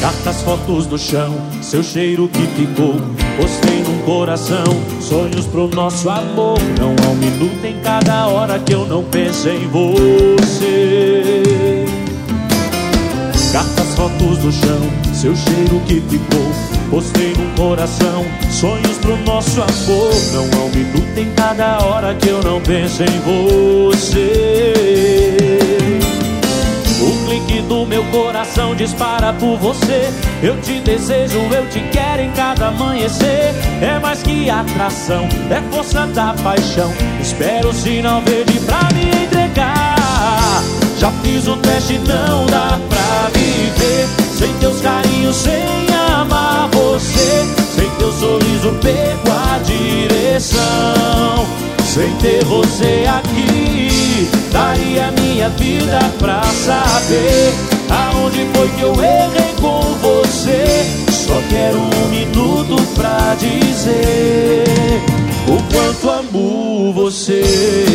Cartas, fotos do chão, seu cheiro que ficou. Postei num coração, sonhos pro nosso amor. Não há um minuto em cada hora que eu não pense em você. Cartas, fotos do chão, seu cheiro que ficou. Postei num coração, sonhos pro nosso amor. Não há um minuto em cada hora que eu não pense em você. O clique do meu coração dispara por você. Eu te desejo, eu te quero em cada amanhecer. É mais que atração, é força da paixão. Espero o sinal verde pra me entregar. Já fiz o teste, não dá pra viver sem teus carinhos, sem amar você. Sem teu sorriso perco a direção. Sem ter você aqui, daria minha vida pra saber aonde foi que eu errei com você. Só quero um minuto pra dizer o quanto amo você.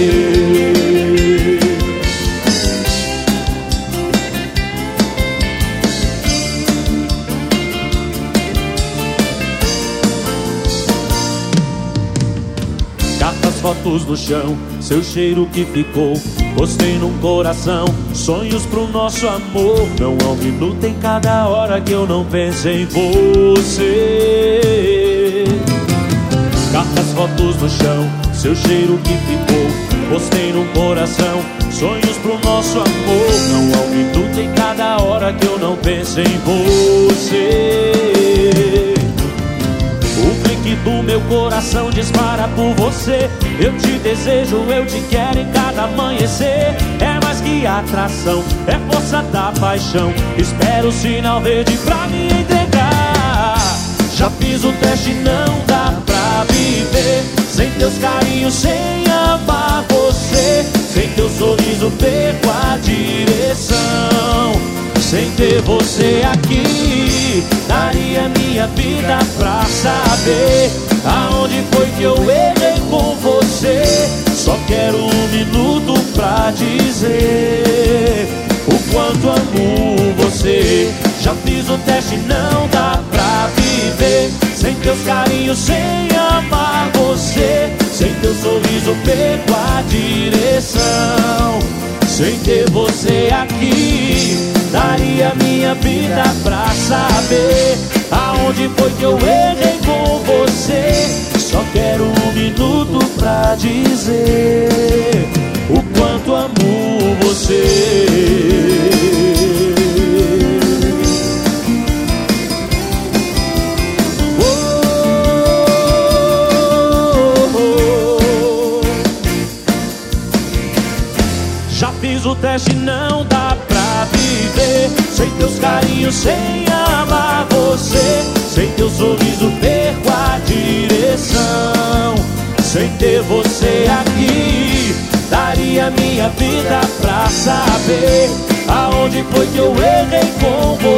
Cartas, fotos no chão, seu cheiro que ficou. Postei num coração, sonhos pro nosso amor. Não há um minuto em cada hora que eu não pense em você. Cartas, fotos no chão, seu cheiro que ficou. Postei num coração, sonhos pro nosso amor. Não há um minuto em cada hora que eu não pense em você. O clique do meu coração dispara por você. Eu te desejo, eu te quero em cada amanhecer. É mais que atração, é força da paixão. Espero o sinal verde pra me entregar. Já fiz o teste, não dá pra viver sem teus carinhos, sem amar você. Sem teu sorriso perco a direção. Sem ter você aqui, daria minha vida pra saber aonde foi que eu errei com você. Só quero um minuto pra dizer o quanto amo você. Já fiz o teste, não dá pra viver sem teus carinhos, sem amar você. Sem teu sorriso perco a direção. Sem ter você aqui, daria minha vida pra saber aonde foi que eu errei com você. Só quero um minuto pra dizer o quanto amo você. Já fiz o teste, não dá pra viver sem teus carinhos, sem amar você. Sem teu sorriso perco a direção. Sem ter você aqui, daria minha vida pra saber aonde foi que eu errei com você.